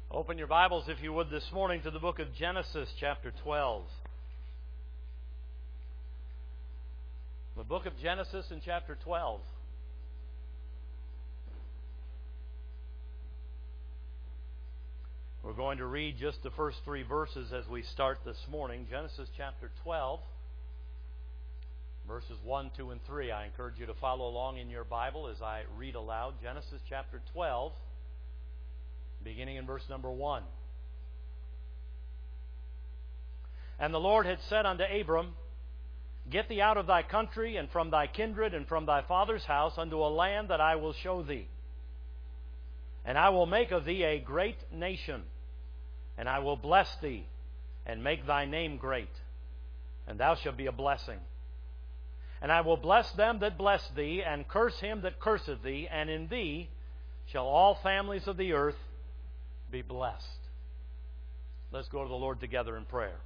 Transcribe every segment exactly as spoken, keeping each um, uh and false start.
Open your Bibles, if you would, this morning to the book of Genesis, chapter twelve. The book of Genesis in chapter twelve. We're going to read just the first three verses as we start this morning. Genesis chapter twelve, verses one, two, and three. I encourage you to follow along in your Bible as I read aloud. Genesis chapter twelve, beginning in verse number one. And the Lord had said unto Abram, Get thee out of thy country, and from thy kindred, and from thy father's house, unto a land that I will show thee. And I will make of thee a great nation, and I will bless thee, and make thy name great, and thou shalt be a blessing. And I will bless them that bless thee, and curse him that curseth thee, and in thee shall all families of the earth be blessed. Let's go to the Lord together in prayer.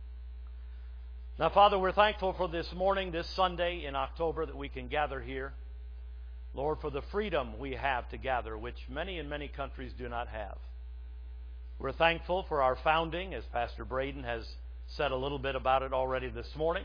Now, Father, we're thankful for this morning, this Sunday in October, that we can gather here. Lord, for the freedom we have to gather, which many in many countries do not have. We're thankful for our founding, as Pastor Braden has said a little bit about it already this morning.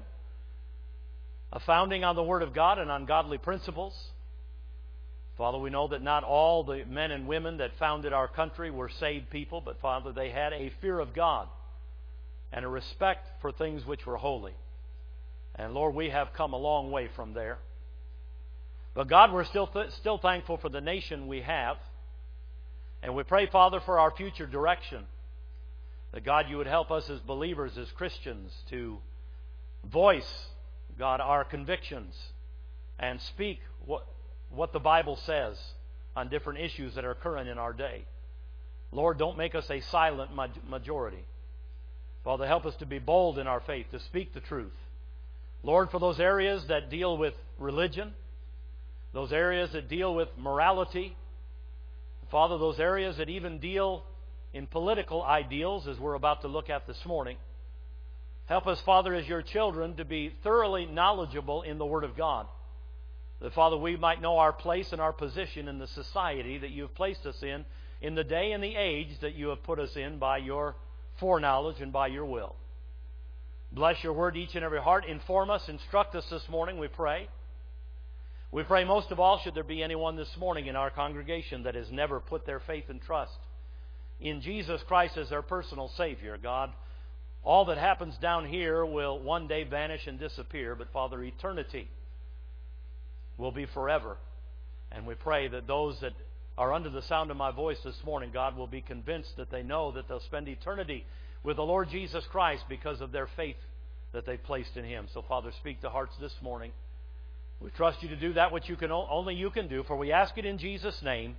A founding on the Word of God and on godly principles. Father, we know that not all the men and women that founded our country were saved people, but Father, they had a fear of God and a respect for things which were holy. And Lord, we have come a long way from there. But God, we're still th- still thankful for the nation we have. And we pray, Father, for our future direction. That God, you would help us as believers, as Christians, to voice, God, our convictions and speak what what the Bible says on different issues that are current in our day. Lord, don't make us a silent majority. Father, help us to be bold in our faith, to speak the truth. Lord, for those areas that deal with religion, those areas that deal with morality, Father, those areas that even deal in political ideals, as we're about to look at this morning, help us, Father, as your children, to be thoroughly knowledgeable in the Word of God. That, Father, we might know our place and our position in the society that you have placed us in, in the day and the age that you have put us in by your foreknowledge and by your will. Bless your word each and every heart. Inform us, instruct us this morning, we pray. We pray most of all, should there be anyone this morning in our congregation that has never put their faith and trust in Jesus Christ as their personal Savior, God, all that happens down here will one day vanish and disappear, but Father, eternity will be forever. And we pray that those that are under the sound of my voice this morning, God, will be convinced that they know that they'll spend eternity with the Lord Jesus Christ because of their faith that they've placed in Him. So, Father, speak to hearts this morning. We trust you to do that which you can only you can do, for we ask it in Jesus' name.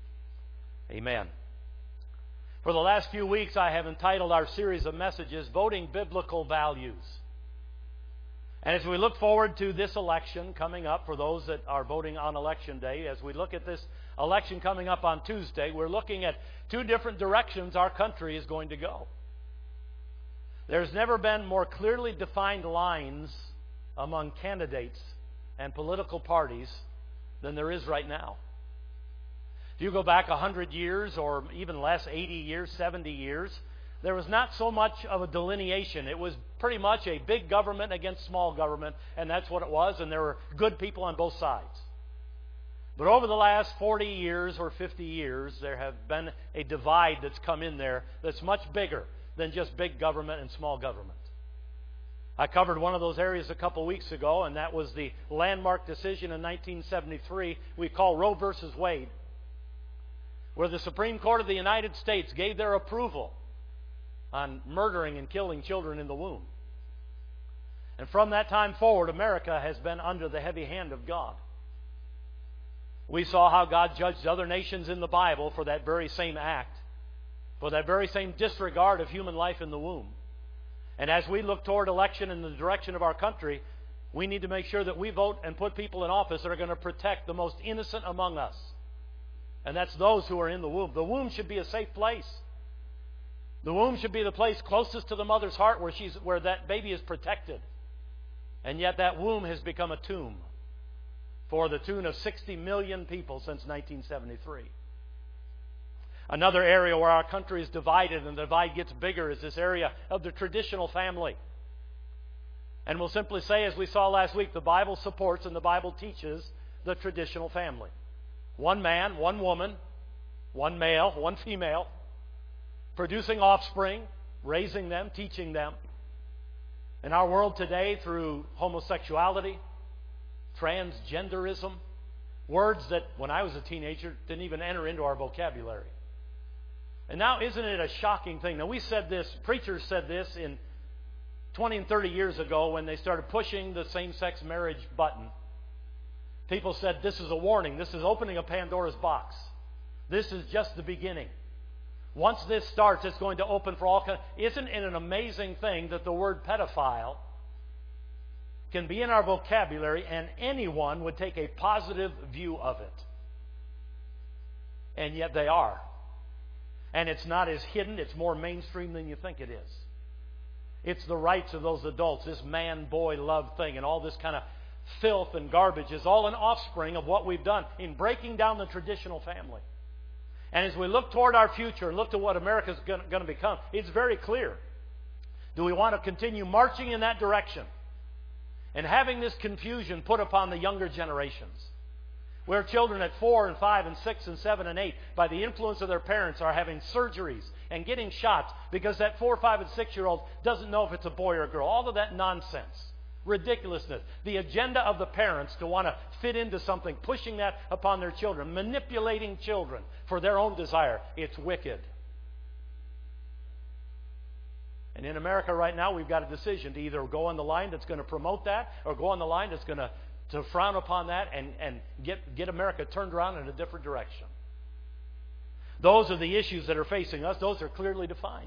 Amen. For the last few weeks, I have entitled our series of messages, Voting Biblical Values. And as we look forward to this election coming up, for those that are voting on Election Day, as we look at this election coming up on Tuesday, we're looking at two different directions our country is going to go. There's never been more clearly defined lines among candidates and political parties than there is right now. If you go back one hundred years or even less, eighty years, seventy years, there was not so much of a delineation. It was pretty much a big government against small government, and that's what it was, and there were good people on both sides. But over the last forty years or fifty years, there have been a divide that's come in there that's much bigger than just big government and small government. I covered one of those areas a couple weeks ago, and that was the landmark decision in nineteen seventy-three we call Roe versus Wade, where the Supreme Court of the United States gave their approval on murdering and killing children in the womb. And from that time forward, America has been under the heavy hand of God. We saw how God judged other nations in the Bible for that very same act, for that very same disregard of human life in the womb. And as we look toward election in the direction of our country, we need to make sure that we vote and put people in office that are going to protect the most innocent among us. And that's those who are in the womb. The womb should be a safe place. The womb should be the place closest to the mother's heart where she's where that baby is protected. And yet that womb has become a tomb for the tune of sixty million people since nineteen seventy-three. Another area where our country is divided and the divide gets bigger is this area of the traditional family. And we'll simply say, as we saw last week, the Bible supports and the Bible teaches the traditional family. One man, one woman, one male, one female, producing offspring, raising them, teaching them. In our world today, through homosexuality, transgenderism, words that when I was a teenager didn't even enter into our vocabulary. And now, isn't it a shocking thing? Now, we said this, preachers said this in twenty and thirty years ago when they started pushing the same-sex marriage button. People said, this is a warning. This is opening a Pandora's box. This is just the beginning. Once this starts, it's going to open for all kinds. Isn't it an amazing thing that the word pedophile can be in our vocabulary and anyone would take a positive view of it? And yet they are. And it's not as hidden, it's more mainstream than you think it is. It's the rights of those adults, this man-boy love thing, and all this kind of filth and garbage is all an offspring of what we've done in breaking down the traditional family. And as we look toward our future and look to what America's going to become, it's very clear. Do we want to continue marching in that direction and having this confusion put upon the younger generations, where children at four and five and six and seven and eight, by the influence of their parents, are having surgeries and getting shots because that four, five, and six-year-old doesn't know if it's a boy or a girl? All of that nonsense. Ridiculousness. The agenda of the parents to want to fit into something, pushing that upon their children, manipulating children for their own desire. It's wicked. And in America right now, we've got a decision to either go on the line that's going to promote that or go on the line that's going to, to frown upon that and, and get, get America turned around in a different direction. Those are the issues that are facing us. Those are clearly defined.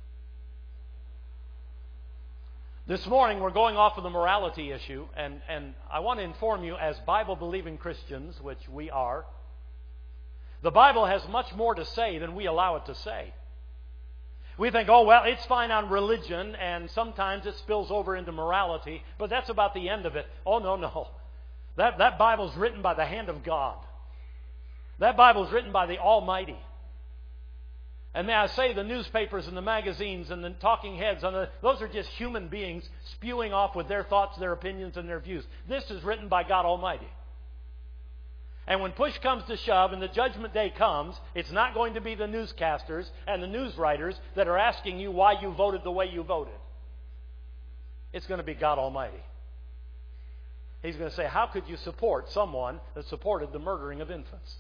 This morning, we're going off of the morality issue, and, and I want to inform you, as Bible-believing Christians, which we are, the Bible has much more to say than we allow it to say. We think, oh, well, it's fine on religion, and sometimes it spills over into morality, but that's about the end of it. Oh, no, no. That, that Bible's written by the hand of God. That Bible's written by the Almighty. And may I say, the newspapers and the magazines and the talking heads, and the, those are just human beings spewing off with their thoughts, their opinions, and their views. This is written by God Almighty. And when push comes to shove and the judgment day comes, it's not going to be the newscasters and the news writers that are asking you why you voted the way you voted. It's going to be God Almighty. He's going to say, how could you support someone that supported the murdering of infants?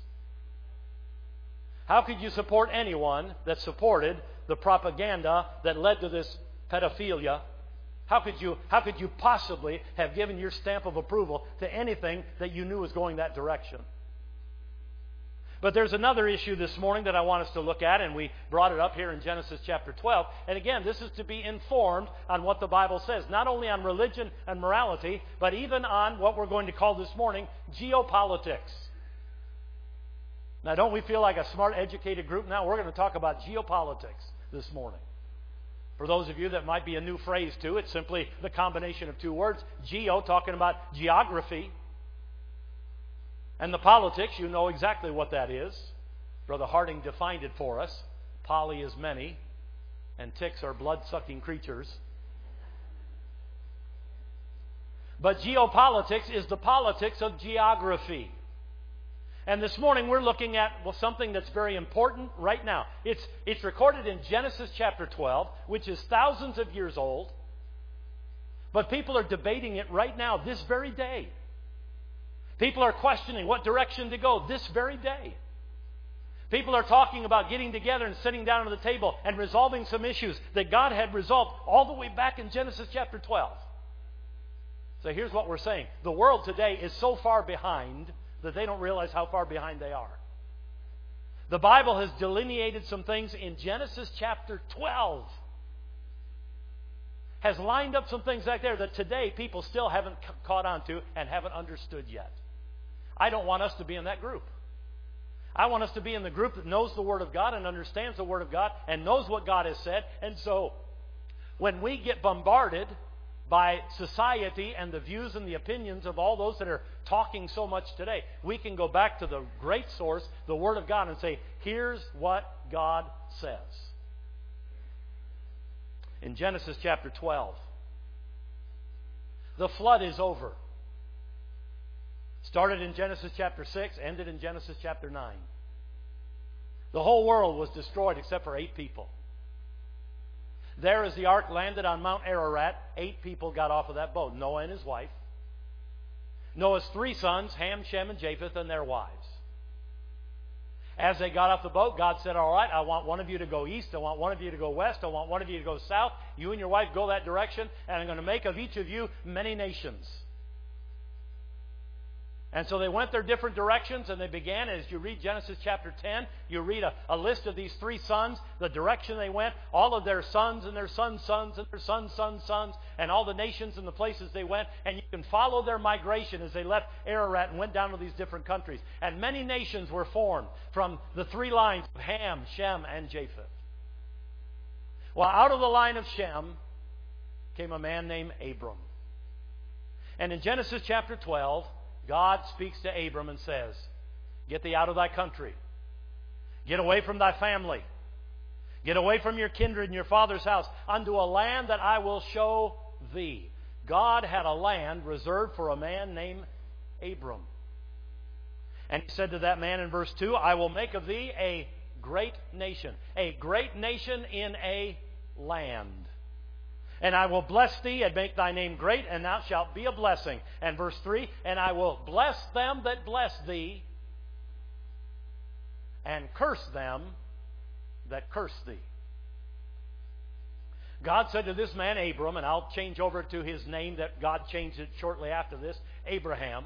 How could you support anyone that supported the propaganda that led to this pedophilia? How could you, how could you possibly have given your stamp of approval to anything that you knew was going that direction? But there's another issue this morning that I want us to look at, and we brought it up here in Genesis chapter twelve. And again, this is to be informed on what the Bible says, not only on religion and morality, but even on what we're going to call this morning geopolitics. Now, don't we feel like a smart, educated group now? We're going to talk about geopolitics this morning. For those of you that might be a new phrase to it, simply the combination of two words. Geo, talking about geography. And the politics, you know exactly what that is. Brother Harding defined it for us. Poly is many, and ticks are blood-sucking creatures. But geopolitics is the politics of geography. And this morning we're looking at well, something that's very important right now. It's, it's recorded in Genesis chapter twelve, which is thousands of years old. But people are debating it right now, this very day. People are questioning what direction to go this very day. People are talking about getting together and sitting down at the table and resolving some issues that God had resolved all the way back in Genesis chapter twelve. So here's what we're saying. The world today is so far behind that they don't realize how far behind they are. The Bible has delineated some things in Genesis chapter twelve. Has lined up some things back there that today people still haven't caught on to and haven't understood yet. I don't want us to be in that group. I want us to be in the group that knows the Word of God and understands the Word of God and knows what God has said. And so when we get bombarded by society and the views and the opinions of all those that are talking so much today. We can go back to the great source, the Word of God, and say, here's what God says. In Genesis chapter twelve, the flood is over. Started in Genesis chapter six, ended in Genesis chapter nine. The whole world was destroyed except for eight people. There, as the ark landed on Mount Ararat, eight people got off of that boat. Noah and his wife. Noah's three sons, Ham, Shem, and Japheth, and their wives. As they got off the boat, God said, all right, I want one of you to go east. I want one of you to go west. I want one of you to go south. You and your wife go that direction, and I'm going to make of each of you many nations. And so they went their different directions, and they began, as you read Genesis chapter ten, you read a, a list of these three sons, the direction they went, all of their sons and their sons' sons and their sons' sons' sons, and all the nations and the places they went, and you can follow their migration as they left Ararat and went down to these different countries. And many nations were formed from the three lines of Ham, Shem, and Japheth. Well, out of the line of Shem came a man named Abram. And in Genesis chapter twelve, God speaks to Abram and says, get thee out of thy country. Get away from thy family. Get away from your kindred and your father's house unto a land that I will show thee. God had a land reserved for a man named Abram. And he said to that man in verse two, I will make of thee a great nation. A great nation in a land. And I will bless thee and make thy name great, and thou shalt be a blessing. And verse three, and I will bless them that bless thee, and curse them that curse thee. God said to this man Abram, and I'll change over to his name that God changed it shortly after this, Abraham.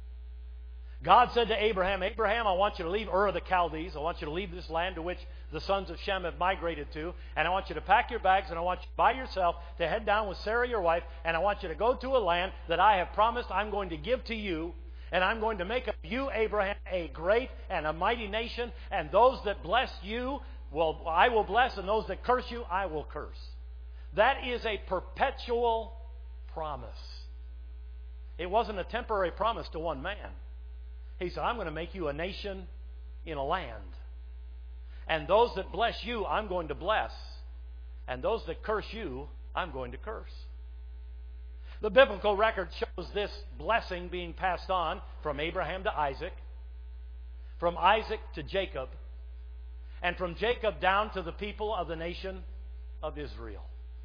God said to Abraham, Abraham, I want you to leave Ur of the Chaldees. I want you to leave this land to which the sons of Shem have migrated to. And I want you to pack your bags, and I want you by yourself to head down with Sarah, your wife. And I want you to go to a land that I have promised I'm going to give to you. And I'm going to make of you, Abraham, a great and a mighty nation. And those that bless you, will I will bless. And those that curse you, I will curse. That is a perpetual promise. It wasn't a temporary promise to one man. He said, I'm going to make you a nation in a land. And those that bless you, I'm going to bless. And those that curse you, I'm going to curse. The biblical record shows this blessing being passed on from Abraham to Isaac, from Isaac to Jacob, and from Jacob down to the people of the nation of Israel.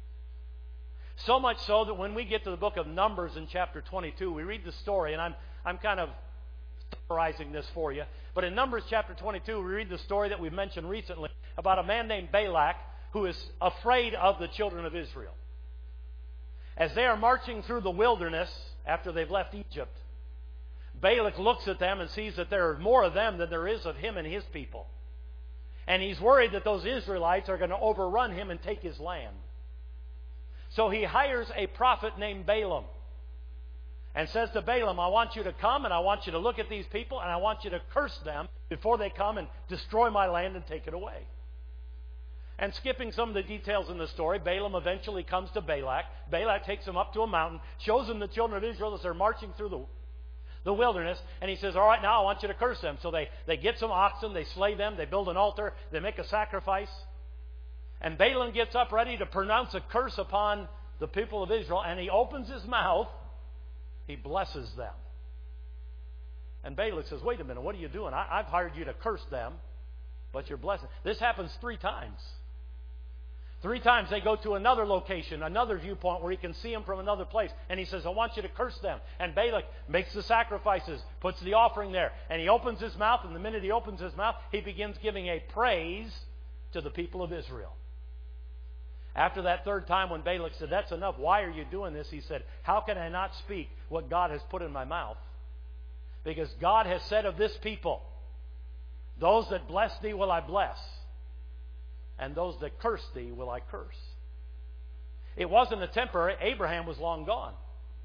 So much so that when we get to the book of Numbers in chapter twenty-two, we read the story, and I'm I'm kind of summarizing this for you. But in Numbers chapter twenty-two, we read the story that we've mentioned recently about a man named Balak who is afraid of the children of Israel. As they are marching through the wilderness after they've left Egypt, Balak looks at them and sees that there are more of them than there is of him and his people. And he's worried that those Israelites are going to overrun him and take his land. So he hires a prophet named Balaam and says to Balaam, I want you to come and I want you to look at these people and I want you to curse them before they come and destroy my land and take it away. And skipping some of the details in the story, Balaam eventually comes to Balak. Balak takes him up to a mountain, shows him the children of Israel as they're marching through the, the wilderness, and he says, all right, now I want you to curse them. So they, they get some oxen, they slay them, they build an altar, they make a sacrifice. And Balaam gets up ready to pronounce a curse upon the people of Israel, and he opens his mouth. He blesses them. And Balak says, wait a minute, what are you doing? I, I've hired you to curse them, but you're blessing. This happens three times. Three times they go to another location, another viewpoint where he can see them from another place. And he says, I want you to curse them. And Balak makes the sacrifices, puts the offering there. And he opens his mouth, and the minute he opens his mouth, he begins giving a praise to the people of Israel. After that third time when Balak said, that's enough, why are you doing this? He said, how can I not speak what God has put in my mouth? Because God has said of this people, those that bless thee will I bless, and those that curse thee will I curse. It wasn't a temporary. Abraham was long gone.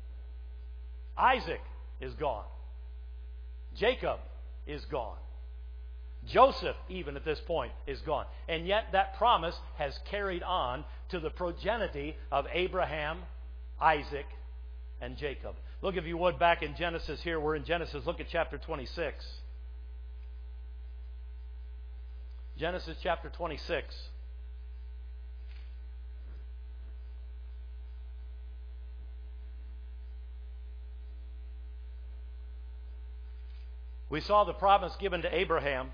Isaac is gone. Jacob is gone. Joseph, even at this point, is gone. And yet that promise has carried on to the progeny of Abraham, Isaac, and Jacob. Look, if you would, back in Genesis here. We're in Genesis. Look at chapter twenty-six. Genesis chapter twenty-six. We saw the promise given to Abraham.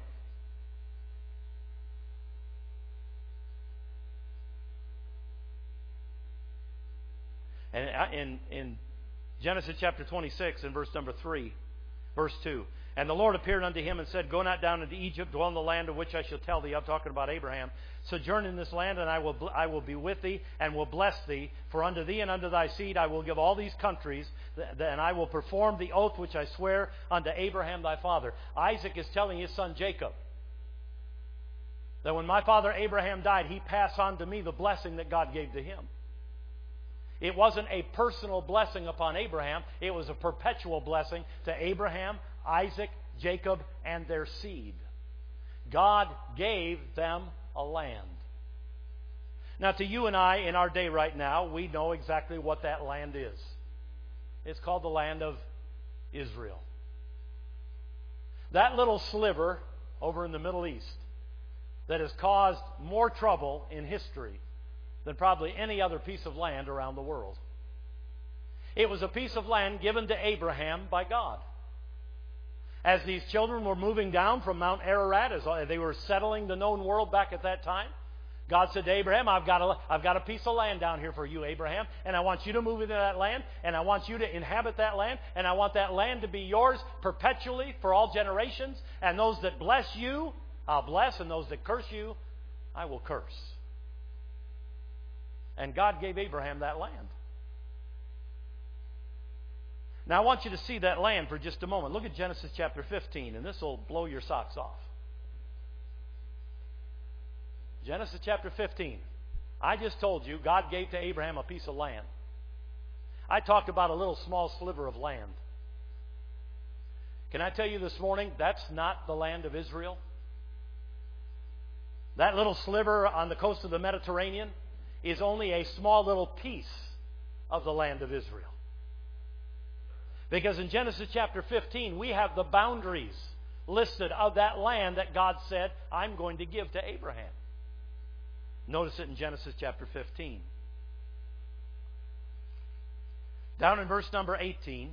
And in, in Genesis chapter twenty-six, in verse number three, verse two. And the Lord appeared unto him and said, Go not down into Egypt, dwell in the land of which I shall tell thee. I'm talking about Abraham. Sojourn in this land, and I will I will be with thee, and will bless thee. For unto thee and unto thy seed I will give all these countries, and I will perform the oath which I swear unto Abraham thy father. Isaac is telling his son Jacob that when my father Abraham died, he passed on to me the blessing that God gave to him. It wasn't a personal blessing upon Abraham. It was a perpetual blessing to Abraham, Isaac, Jacob, and their seed. God gave them a land. Now, to you and I, in our day right now, we know exactly what that land is. It's called the land of Israel. That little sliver over in the Middle East that has caused more trouble in history than probably any other piece of land around the world. It was a piece of land given to Abraham by God. As these children were moving down from Mount Ararat, as they were settling the known world back at that time, God said to Abraham, I've got, a, I've got a piece of land down here for you, Abraham, and I want you to move into that land, and I want you to inhabit that land, and I want that land to be yours perpetually for all generations, and those that bless you, I'll bless, and those that curse you, I will curse. And God gave Abraham that land. Now I want you to see that land for just a moment. Look at Genesis chapter fifteen, and this will blow your socks off. Genesis chapter fifteen. I just told you God gave to Abraham a piece of land. I talked about a little small sliver of land. Can I tell you this morning, that's not the land of Israel? That little sliver on the coast of the Mediterranean is only a small little piece of the land of Israel. Because in Genesis chapter fifteen, we have the boundaries listed of that land that God said, I'm going to give to Abraham. Notice it in Genesis chapter fifteen. Down in verse number eighteen,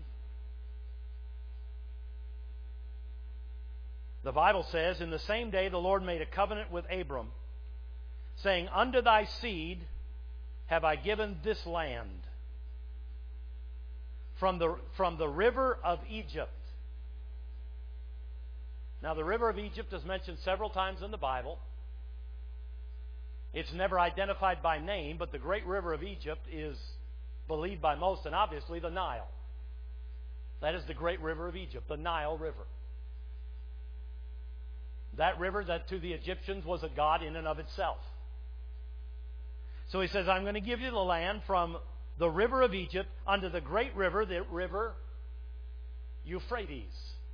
the Bible says, In the same day the Lord made a covenant with Abram, saying, Unto thy seed have I given this land, from the, from the river of Egypt. Now, the river of Egypt is mentioned several times in the Bible. It's never identified by name, but the great river of Egypt is believed by most, and obviously the Nile. That is the great river of Egypt, the Nile River. That river that to the Egyptians was a god in and of itself. So he says, I'm going to give you the land from the river of Egypt unto the great river, the river Euphrates.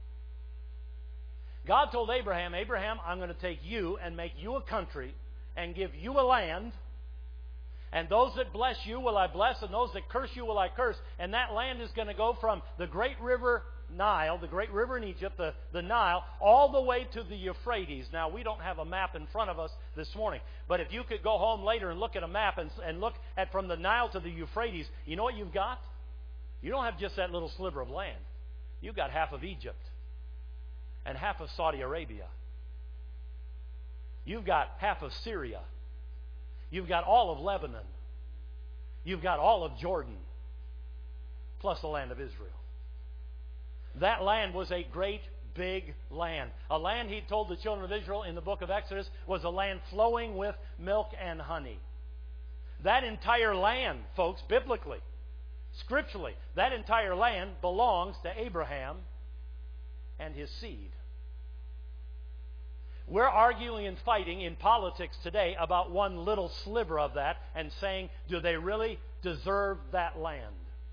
God told Abraham, Abraham, I'm going to take you and make you a country and give you a land, and those that bless you will I bless, and those that curse you will I curse. And that land is going to go from the great river Nile, the great river in Egypt, the, the Nile, all the way to the Euphrates. Now, we don't have a map in front of us this morning, but if you could go home later and look at a map and, and look at from the Nile to the Euphrates, you know what you've got? You don't have just that little sliver of land. You've got half of Egypt and half of Saudi Arabia. You've got half of Syria. You've got all of Lebanon. You've got all of Jordan, plus the land of Israel. That land was a great big land. A land, he told the children of Israel in the book of Exodus, was a land flowing with milk and honey. That entire land, folks, biblically, scripturally, that entire land belongs to Abraham and his seed. We're arguing and fighting in politics today about one little sliver of that and saying, do they really deserve that land?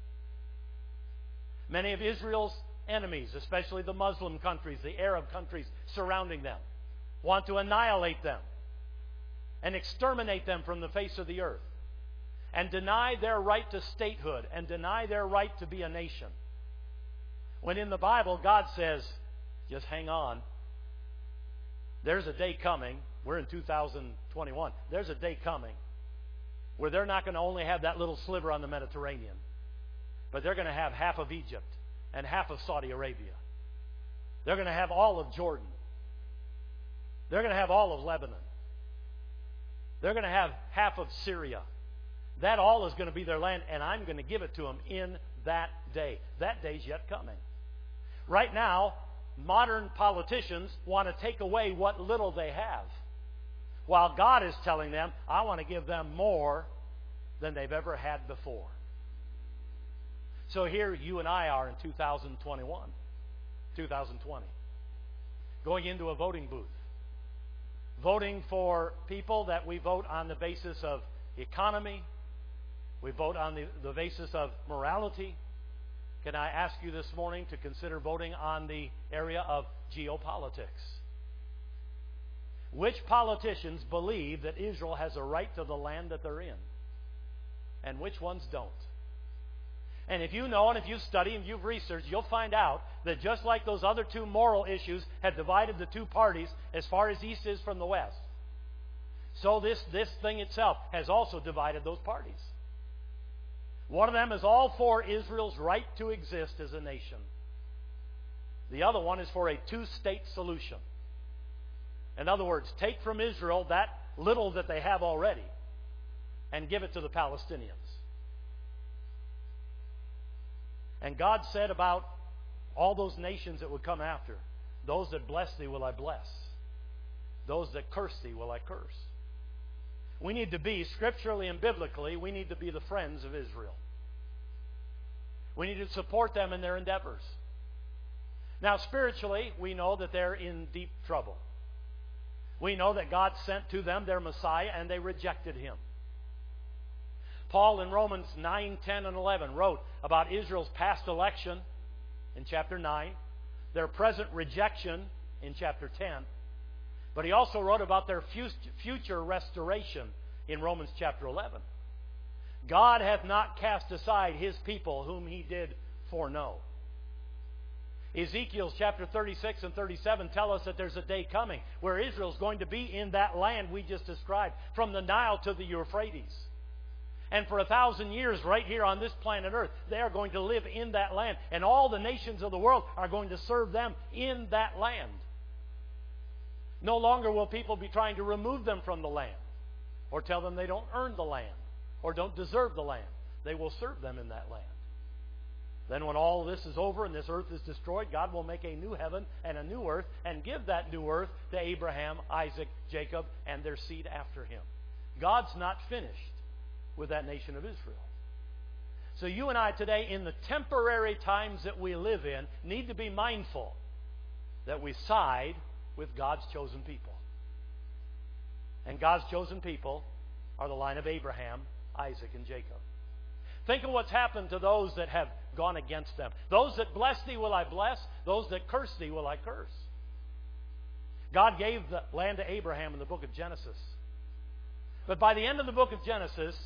Many of Israel's enemies, especially the Muslim countries, the Arab countries surrounding them, want to annihilate them and exterminate them from the face of the earth. and deny their right to statehood and deny their right to be a nation. When in the Bible, God says, just hang on. There's a day coming. We're in two thousand twenty-one. There's a day coming where they're not going to only have that little sliver on the Mediterranean, but they're going to have half of Egypt and half of Saudi Arabia. They're going to have all of Jordan. They're going to have all of Lebanon. They're going to have half of Syria. That all is going to be their land, and I'm going to give it to them in that day. That day's yet coming. Right now, modern politicians want to take away what little they have, while God is telling them, I want to give them more than they've ever had before. So here you and I are in two thousand twenty-one, two thousand twenty, going into a voting booth, voting for people that we vote on the basis of economy, we vote on the, the basis of morality. Can I ask you this morning to consider voting on the area of geopolitics? Which politicians believe that Israel has a right to the land that they're in? And which ones don't? And if you know, and if you study and you've researched, you'll find out that just like those other two moral issues had divided the two parties as far as east is from the west, so this, this thing itself has also divided those parties. One of them is all for Israel's right to exist as a nation. The other one is for a two-state solution. In other words, take from Israel that little that they have already and give it to the Palestinians. And God said about all those nations that would come after, those that bless thee will I bless. Those that curse thee will I curse. We need to be, scripturally and biblically, we need to be the friends of Israel. We need to support them in their endeavors. Now, spiritually, we know that they're in deep trouble. We know that God sent to them their Messiah, and they rejected Him. Paul in Romans nine, ten, and eleven wrote about Israel's past election in chapter nine, their present rejection in chapter ten, but he also wrote about their future restoration in Romans chapter eleven. God hath not cast aside His people whom He did foreknow. Ezekiel chapter thirty-six and thirty-seven tell us that there's a day coming where Israel's going to be in that land we just described, from the Nile to the Euphrates. And for a thousand years, right here on this planet Earth, they are going to live in that land. And all the nations of the world are going to serve them in that land. No longer will people be trying to remove them from the land, or tell them they don't earn the land, or don't deserve the land. They will serve them in that land. Then when all this is over and this earth is destroyed, God will make a new heaven and a new earth and give that new earth to Abraham, Isaac, Jacob, and their seed after him. God's not finished with that nation of Israel. So you and I today, in the temporary times that we live in, need to be mindful that we side with God's chosen people. And God's chosen people are the line of Abraham, Isaac, and Jacob. Think of what's happened to those that have gone against them. Those that bless thee will I bless. Those that curse thee will I curse. God gave the land to Abraham in the book of Genesis. But by the end of the book of Genesis,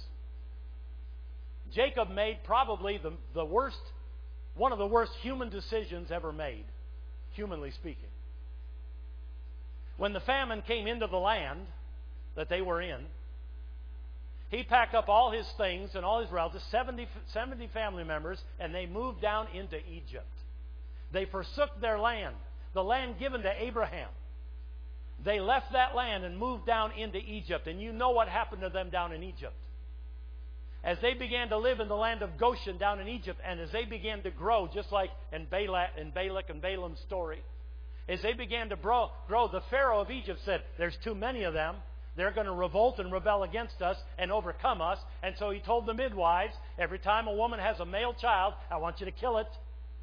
Jacob made probably the, the worst, one of the worst human decisions ever made, humanly speaking. When the famine came into the land that they were in, he packed up all his things and all his relatives, seventy, seventy family members, and they moved down into Egypt. They forsook their land, the land given to Abraham. They left that land and moved down into Egypt. And you know what happened to them down in Egypt. As they began to live in the land of Goshen down in Egypt, and as they began to grow, just like in Balak, in Balak and Balaam's story, as they began to grow, grow, the Pharaoh of Egypt said, there's too many of them. They're going to revolt and rebel against us and overcome us. And so he told the midwives, every time a woman has a male child, I want you to kill it.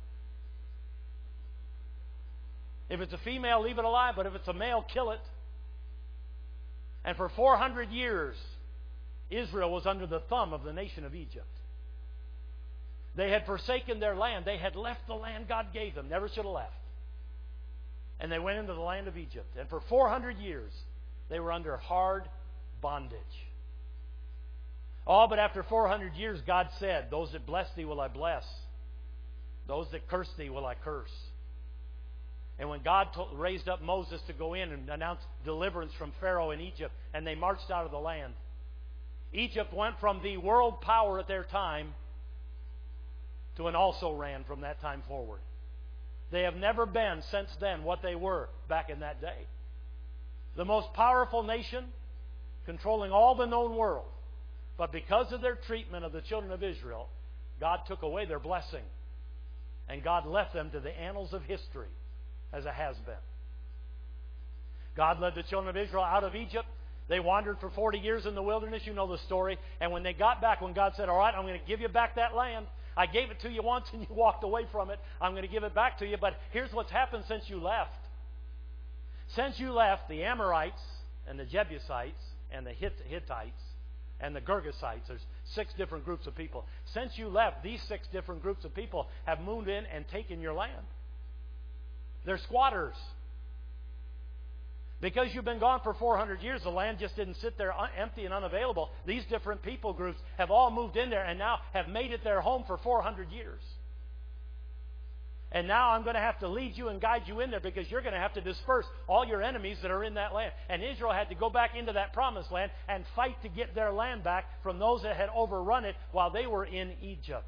If it's a female, leave it alive. But if it's a male, kill it. And for four hundred years, Israel was under the thumb of the nation of Egypt. They had forsaken their land. They had left the land God gave them. Never should have left. And they went into the land of Egypt. And for four hundred years, they were under hard bondage. Oh, but after four hundred years, God said, those that bless thee will I bless. Those that curse thee will I curse. And when God told, raised up Moses to go in and announce deliverance from Pharaoh in Egypt, and they marched out of the land, Egypt went from the world power at their time to an also-ran from that time forward. They have never been since then what they were back in that day. The most powerful nation, controlling all the known world. But because of their treatment of the children of Israel, God took away their blessing. And God left them to the annals of history as a has-been. God led the children of Israel out of Egypt. They wandered for forty years in the wilderness. You know the story. And when they got back, when God said, all right, I'm going to give you back that land. I gave it to you once and you walked away from it. I'm going to give it back to you. But here's what's happened since you left. Since you left, the Amorites and the Jebusites and the Hittites and the Girgasites, there's six different groups of people. Since you left, these six different groups of people have moved in and taken your land. They're squatters. Because you've been gone for four hundred years, the land just didn't sit there empty and unavailable. These different people groups have all moved in there and now have made it their home for four hundred years. And now I'm going to have to lead you and guide you in there because you're going to have to disperse all your enemies that are in that land. And Israel had to go back into that promised land and fight to get their land back from those that had overrun it while they were in Egypt.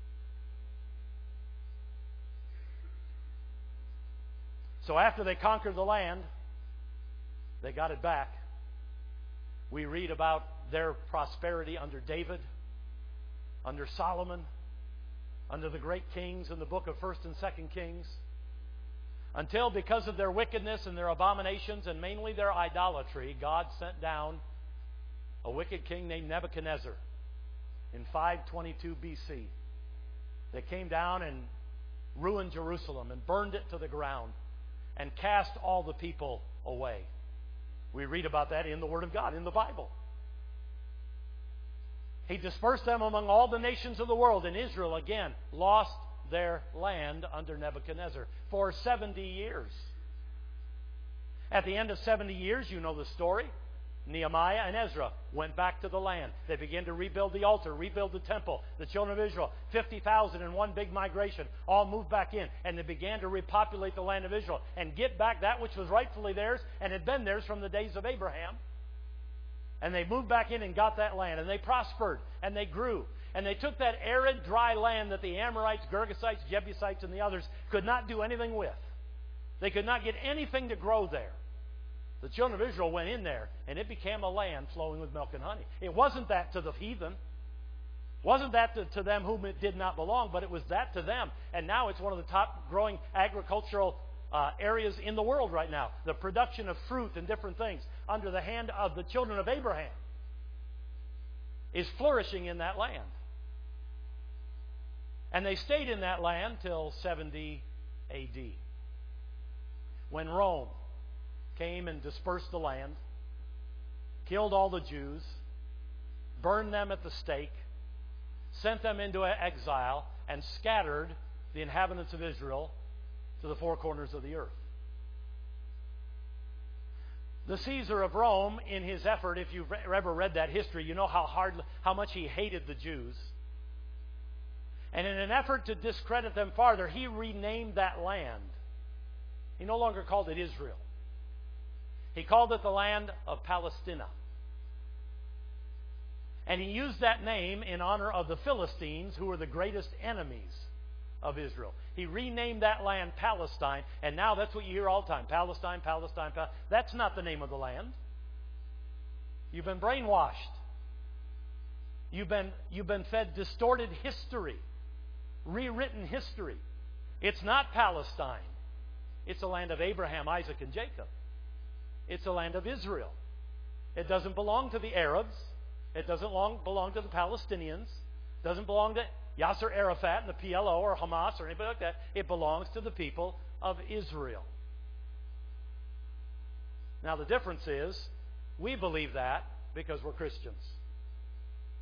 So after they conquered the land, they got it back. We read about their prosperity under David, under Solomon, under the great kings in the book of First and Second Kings, until because of their wickedness and their abominations and mainly their idolatry, God sent down a wicked king named Nebuchadnezzar in five twenty-two B C that came down and ruined Jerusalem and burned it to the ground and cast all the people away. We read about that in the Word of God, in the Bible. He dispersed them among all the nations of the world, and Israel again lost their land under Nebuchadnezzar for seventy years. At the end of seventy years, you know the story, Nehemiah and Ezra went back to the land. They began to rebuild the altar, rebuild the temple. The children of Israel, fifty thousand in one big migration, all moved back in, and they began to repopulate the land of Israel and get back that which was rightfully theirs and had been theirs from the days of Abraham. And they moved back in and got that land, and they prospered, and they grew. And they took that arid, dry land that the Amorites, Girgasites, Jebusites, and the others could not do anything with. They could not get anything to grow there. The children of Israel went in there, and it became a land flowing with milk and honey. It wasn't that to the heathen. It wasn't that to, to them whom it did not belong, but it was that to them. And now it's one of the top growing agricultural uh, areas in the world right now. The production of fruit and different things under the hand of the children of Abraham is flourishing in that land. And they stayed in that land till seventy A D, when Rome came and dispersed the land, killed all the Jews, burned them at the stake, sent them into exile, and scattered the inhabitants of Israel to the four corners of the earth. The Caesar of Rome, in his effort, if you've ever read that history, you know how hard, how much he hated the Jews. And in an effort to discredit them farther, he renamed that land. He no longer called it Israel. He called it the land of Palestina. And he used that name in honor of the Philistines, who were the greatest enemies of Israel. He renamed that land Palestine, and now that's what you hear all the time. Palestine, Palestine, Palestine. That's not the name of the land. You've been brainwashed. You've been, you've been fed distorted history, rewritten history. It's not Palestine. It's the land of Abraham, Isaac, and Jacob. It's the land of Israel. It doesn't belong to the Arabs. It doesn't long, belong to the Palestinians. It doesn't belong to Yasser Arafat and the P L O or Hamas or anybody like that. It belongs to the people of Israel. Now the difference is, we believe that because we're Christians.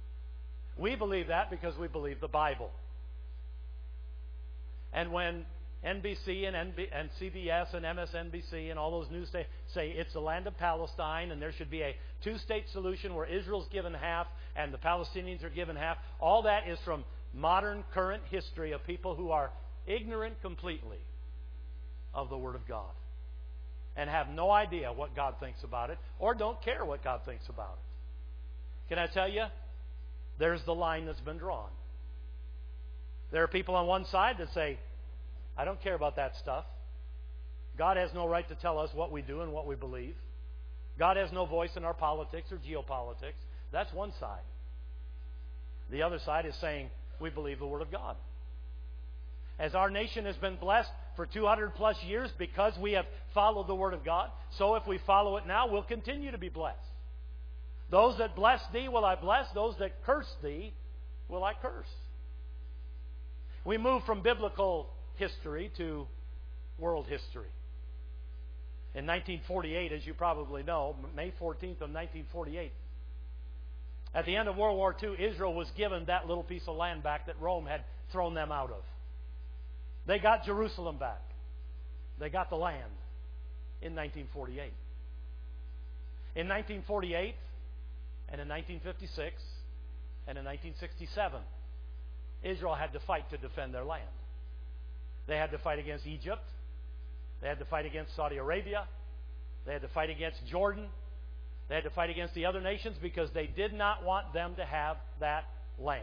We believe that because we believe the Bible. And when N B C and, N B- and C B S and M S N B C and all those news stations say it's the land of Palestine and there should be a two-state solution where Israel's given half and the Palestinians are given half. All that is from modern, current history of people who are ignorant completely of the Word of God and have no idea what God thinks about it or don't care what God thinks about it. Can I tell you? There's the line that's been drawn. There are people on one side that say, I don't care about that stuff. God has no right to tell us what we do and what we believe. God has no voice in our politics or geopolitics. That's one side. The other side is saying, we believe the Word of God. As our nation has been blessed for two hundred plus years because we have followed the Word of God, so if we follow it now, we'll continue to be blessed. Those that bless thee will I bless. Those that curse thee will I curse. We move from biblical history to world history. In nineteen forty-eight, as you probably know, May fourteenth of nineteen forty-eight, at the end of World War Two, Israel was given that little piece of land back that Rome had thrown them out of. They got Jerusalem back. They got the land in nineteen forty-eight. In nineteen forty-eight, and in nineteen fifty-six, and in nineteen sixty-seven, Israel had to fight to defend their land. They had to fight against Egypt. They had to fight against Saudi Arabia. They had to fight against Jordan. They had to fight against the other nations because they did not want them to have that land.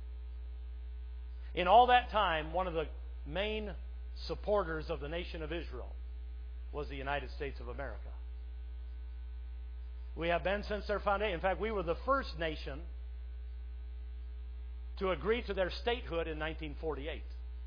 In all that time, one of the main supporters of the nation of Israel was the United States of America. We have been since their foundation. In fact, we were the first nation to agree to their statehood in nineteen forty-eight.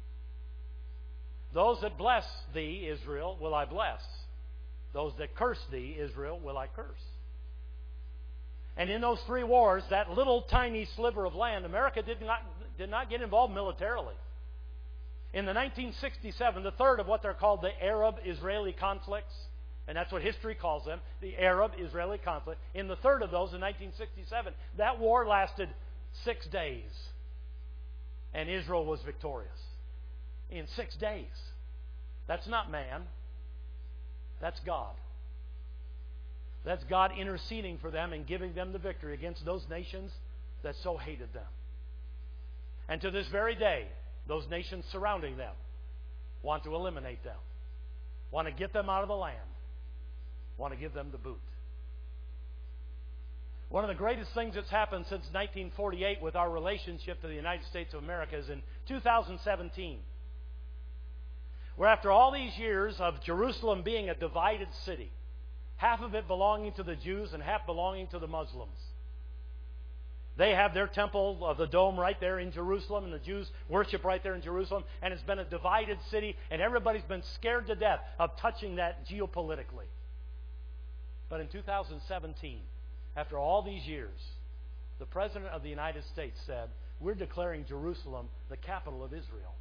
Those that bless thee, Israel, will I bless. Those that curse thee, Israel, will I curse. And in those three wars, that little tiny sliver of land, America did not, did not get involved militarily. In the nineteen sixty-seven, the third of what they're called the Arab-Israeli conflicts, and that's what history calls them, the Arab-Israeli conflict. In the third of those, in nineteen sixty-seven, that war lasted six days, and Israel was victorious. In six days. That's not man. That's God. That's God interceding for them and giving them the victory against those nations that so hated them. And to this very day, those nations surrounding them want to eliminate them, want to get them out of the land, want to give them the boot. One of the greatest things that's happened since nineteen forty-eight with our relationship to the United States of America is in two thousand seventeen. Where after all these years of Jerusalem being a divided city, half of it belonging to the Jews and half belonging to the Muslims. They have their temple of the dome right there in Jerusalem, and the Jews worship right there in Jerusalem, and it's been a divided city, and everybody's been scared to death of touching that geopolitically. But in two thousand seventeen, after all these years, the President of the United States said, we're declaring Jerusalem the capital of Israel.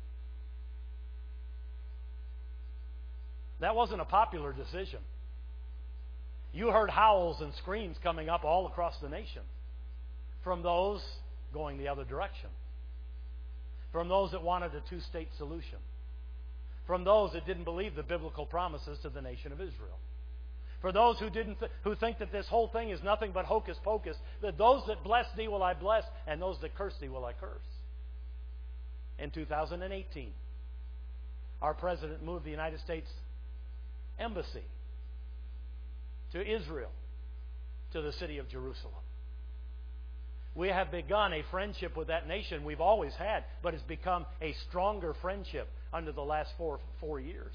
That wasn't a popular decision. You heard howls and screams coming up all across the nation from those going the other direction, from those that wanted a two-state solution, from those that didn't believe the biblical promises to the nation of Israel, for those who didn't th- who think that this whole thing is nothing but hocus pocus, that those that bless thee will I bless, and those that curse thee will I curse. In two thousand eighteen, our president moved the United States Embassy to Israel, to the city of Jerusalem. We have begun a friendship with that nation we've always had, but it's become a stronger friendship under the last four, four years.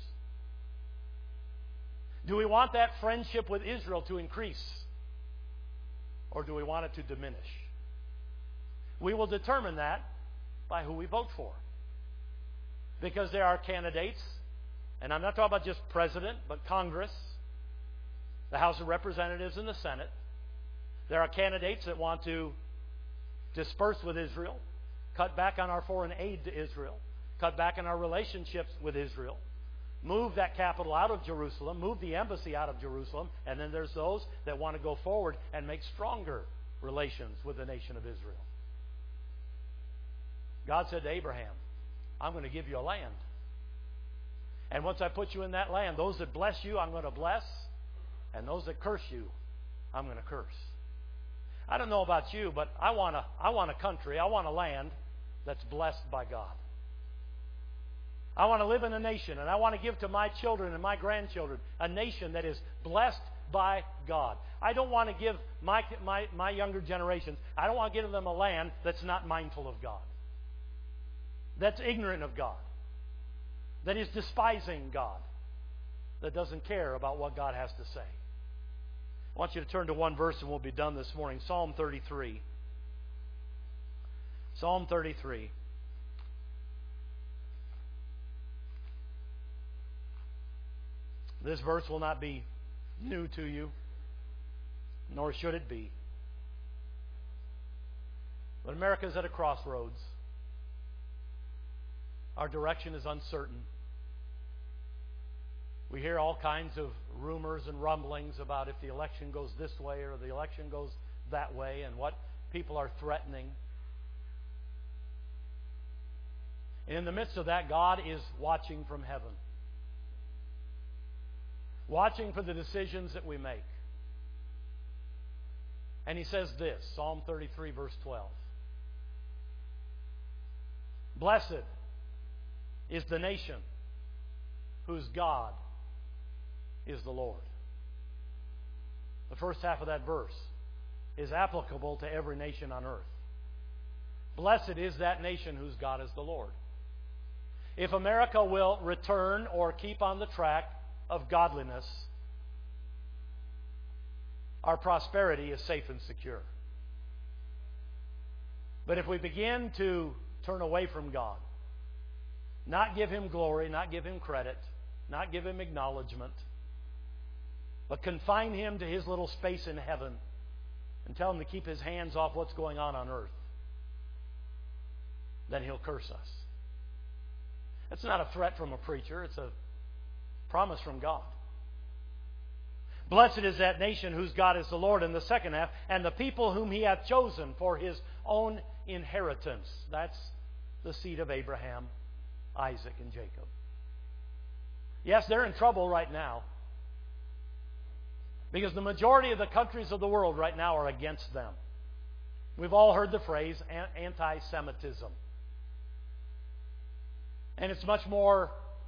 Do we want that friendship with Israel to increase, or do we want it to diminish? We will determine that by who we vote for. Because there are candidates, and I'm not talking about just president, but Congress, the House of Representatives, and the Senate. There are candidates that want to disperse with Israel, cut back on our foreign aid to Israel, cut back on our relationships with Israel, move that capital out of Jerusalem, move the embassy out of Jerusalem, and then there's those that want to go forward and make stronger relations with the nation of Israel. God said to Abraham, I'm going to give you a land. And once I put you in that land, those that bless you, I'm going to bless. And those that curse you, I'm going to curse. I don't know about you, but I want a, I want a country, I want a land that's blessed by God. I want to live in a nation, and I want to give to my children and my grandchildren a nation that is blessed by God. I don't want to give my, my, my younger generations, I don't want to give them a land that's not mindful of God, that's ignorant of God, that is despising God, that doesn't care about what God has to say. I want you to turn to one verse and we'll be done this morning. Psalm thirty-three. Psalm thirty-three. This verse will not be new to you, nor should it be. But America is at a crossroads. Our direction is uncertain. We hear all kinds of rumors and rumblings about if the election goes this way or the election goes that way and what people are threatening. And in the midst of that, God is watching from heaven, watching for the decisions that we make. And He says this, Psalm thirty-three, verse twelve. Blessed is the nation whose God is the Lord. The first half of that verse is applicable to every nation on earth. Blessed is that nation whose God is the Lord. If America will return or keep on the track of godliness, our prosperity is safe and secure. But if we begin to turn away from God, not give Him glory, not give Him credit, not give Him acknowledgement, but confine Him to His little space in heaven and tell Him to keep His hands off what's going on on earth, then He'll curse us. It's not a threat from a preacher. It's a promise from God. Blessed is that nation whose God is the Lord, in the second half, and the people whom He hath chosen for His own inheritance. That's the seed of Abraham, Isaac, and Jacob. Yes, they're in trouble right now, because the majority of the countries of the world right now are against them. We've all heard the phrase anti-Semitism. And it's much more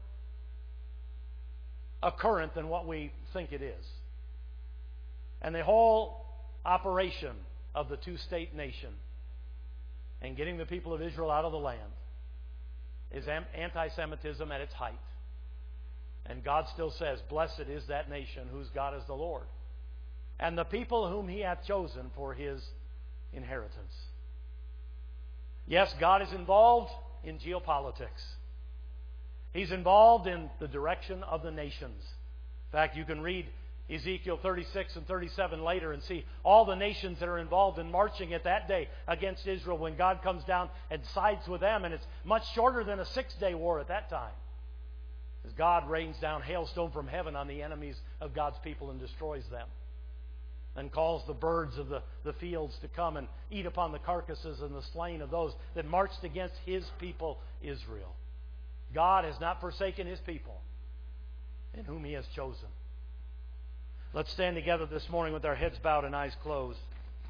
occurrent than what we think it is. And the whole operation of the two-state nation and getting the people of Israel out of the land is anti-Semitism at its height. And God still says, blessed is that nation whose God is the Lord, and the people whom He hath chosen for His inheritance. Yes, God is involved in geopolitics. He's involved in the direction of the nations. In fact, you can read Ezekiel thirty-six and thirty-seven later and see all the nations that are involved in marching at that day against Israel when God comes down and sides with them. And it's much shorter than a six-day war at that time, as God rains down hailstone from heaven on the enemies of God's people and destroys them, and calls the birds of the, the fields to come and eat upon the carcasses and the slain of those that marched against His people Israel. God has not forsaken His people, in whom He has chosen. Let's stand together this morning with our heads bowed and eyes closed.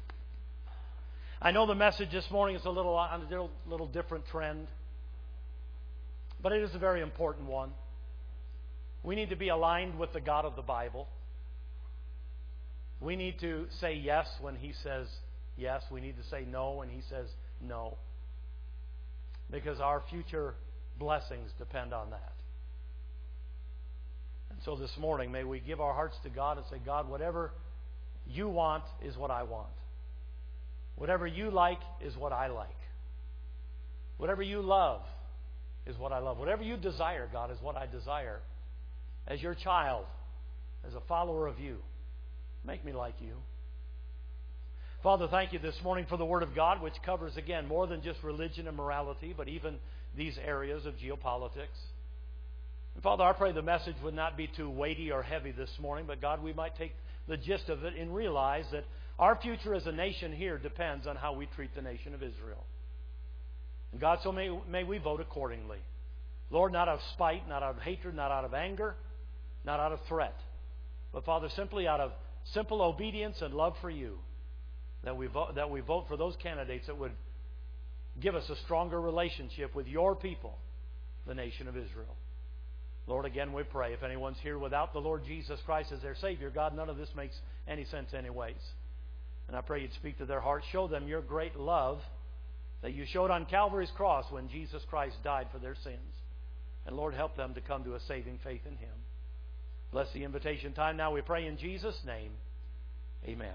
I know the message this morning is a little on a little, little different trend, but it is a very important one. We need to be aligned with the God of the Bible. We need to say yes when He says yes. We need to say no when He says no, because our future blessings depend on that. And so this morning, may we give our hearts to God and say, God, whatever You want is what I want. Whatever You like is what I like. Whatever You love is what I love. Whatever You desire, God, is what I desire. As Your child, as a follower of You, make me like You. Father, thank You this morning for the Word of God, which covers, again, more than just religion and morality, but even these areas of geopolitics. And Father, I pray the message would not be too weighty or heavy this morning, but God, we might take the gist of it and realize that our future as a nation here depends on how we treat the nation of Israel. And God, so may, may we vote accordingly. Lord, not out of spite, not out of hatred, not out of anger, not out of threat, but Father, simply out of simple obedience and love for you, that we vote, that we vote for those candidates that would give us a stronger relationship with your people, the nation of Israel. Lord, again we pray, if anyone's here without the Lord Jesus Christ as their Savior, God, none of this makes any sense anyways. And I pray you'd speak to their hearts, show them your great love that you showed on Calvary's cross when Jesus Christ died for their sins. And Lord, help them to come to a saving faith in Him. Bless the invitation time now, we pray in Jesus' name. Amen.